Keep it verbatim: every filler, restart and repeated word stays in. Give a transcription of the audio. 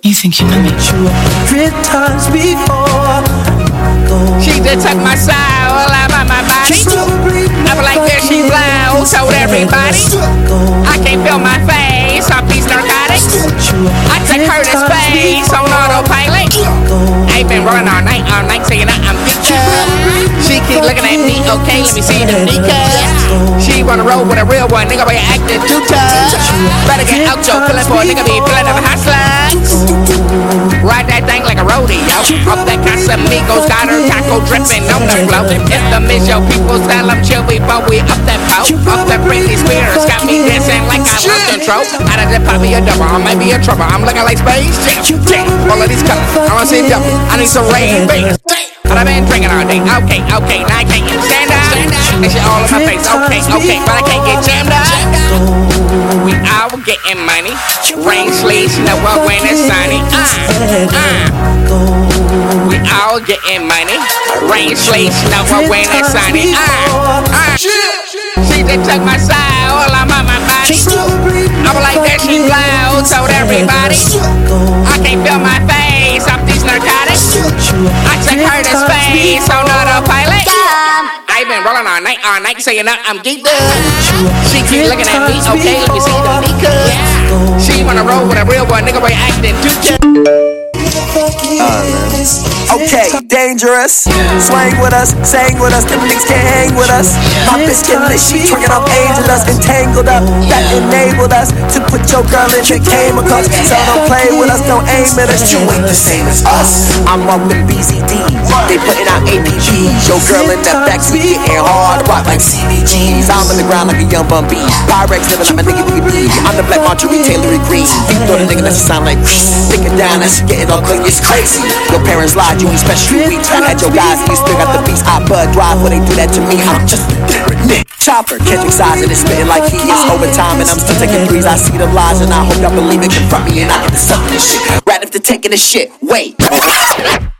You think you know me? Three times before. She just took my soul out of my body. I'm like, there she blows, told everybody. I can't feel my face off these narcotics. I took her to space on autopilot. I ain't been rolling all night, all night, saying that I'm good. She keep looking at me, okay, let me see the nigga. She wanna roll with a real one, nigga, but you acting too tough. Better get out your feeling for a nigga, be feeling of hot slugs. Ride that thing like a rodeo. Off that Casamigos, got her taco dripping on the floor. It's the miss, yo, people tell them chill before we up that pole. Off that Britney Spears, got me dancing like I lost control. Out of that pop me a double, I might be in trouble. I'm looking like space jam, jam. All of these colors, I wanna see double. I need some rain, baby. I've been drinking all day, okay, okay, now I can't get stand up. And shit all in my face, okay, okay, but I can't get jammed up. We all getting money, rain, sleet, snow, when it's sunny. Uh, uh. We all getting money, rain, sleet, snow, when it's sunny. Uh, uh. She just took my soul, I'm on my body. I'm like that, she blows, told everybody. I can't feel my face off these narcotics. I took her to space on autopilot. I been rolling all night, all night, saying that I'm geeked up. She keep looking at me, okay, let me see the Mika. She wanna roll with a real one, nigga, boy acting too tough. Uh, okay, dangerous. Swang with us, sang with us, them niggas can't hang with us. My bitch getting lit, she tricking off angel dust, entangled up. That enabled us to put your girl in the chemicals. So don't play with us, don't aim at us. You ain't the same as us. I'm up with B Z Ds, they putting out A P Gs. Your girl in the backseat getting hard rock like C B Gs. I'm on the ground like a young bum bee. Pyrex living like a nigga nigga B. I'm the black Marjorie Taylor Green. You throw the nigga that sound like thinking down, that's getting all clean. It's crazy. Your parents lied, you ain't special weeks. I had your guys, you still got the beats. I bud drive when they do that to me. I'm just a different Nick Chopper, catching size and it's spitting like he is overtime. And I'm still taking threes. I see the lies and I hope y'all believe it. Confront me and I get the sucking this shit. Right after taking this shit. Wait.